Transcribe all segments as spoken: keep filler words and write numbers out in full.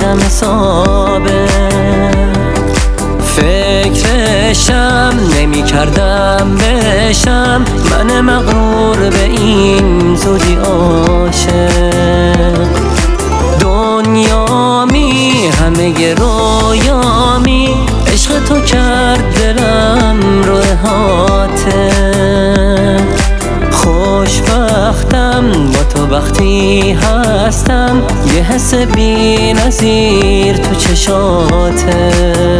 آدم ثابت. فکرشم نمی کردم بشم من مغرور به این زودی عاشق. دنیامی همه رویامی عشق تو کرد دلم رو احاطه. خوشبختم با تو وقتی هستم یه حس بی نظیر تو چشاته.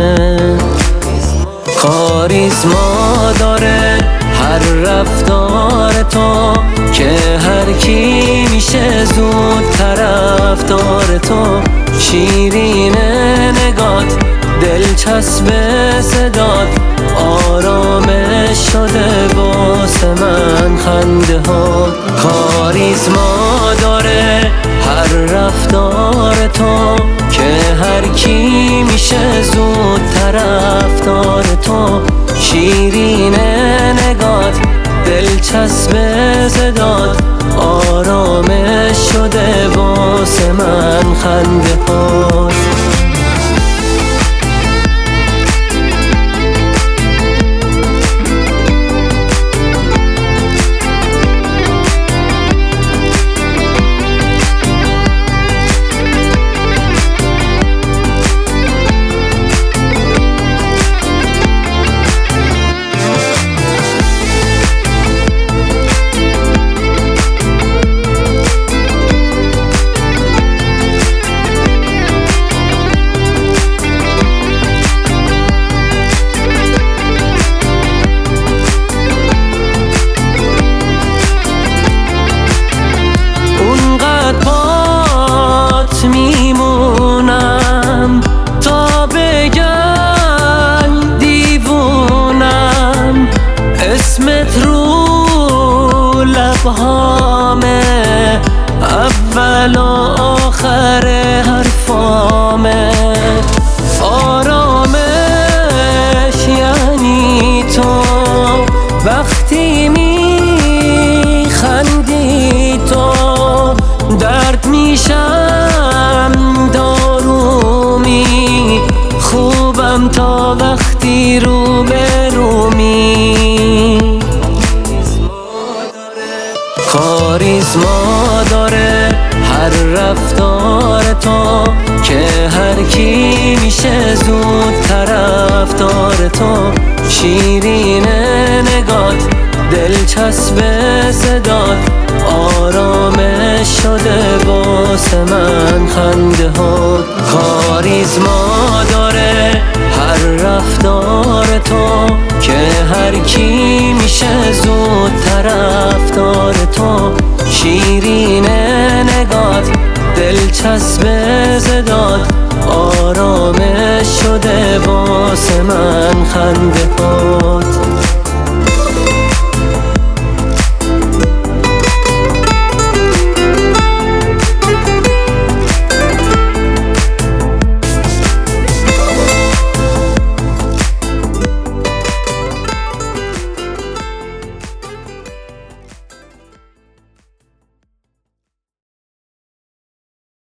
کاریزما داره هر رفتار تو که هر کی میشه زود طرفدار تو. شیرین نگات دلچسب صدات آرامش شده واسه من خنده ها. کاریزما داره هر رفتار تو که هر کی میشه زود طرفدار تو. شیرین نگات دلچسب صدات آرامش شده واسه من خنده ها. میمونم تا بگن دیوونم اسمت رو لبهامه اول و آخر حرفامه. آرامش یعنی تو وقتی میخندی تو درد میشم دارومی خوبم تا وقتی رو به رومی. کاریزما داره هر رفتار تو که هر کی میشه زود طرفدار تو. شیرین نگات دلچسب صدات آرامش شده واسه من خنده ها. کاریزما داره هر رفتار تو که هر کی میشه زود طرفدار تو. شیرین نگات دلچسب صدات آرامش شده واسه من خنده ها.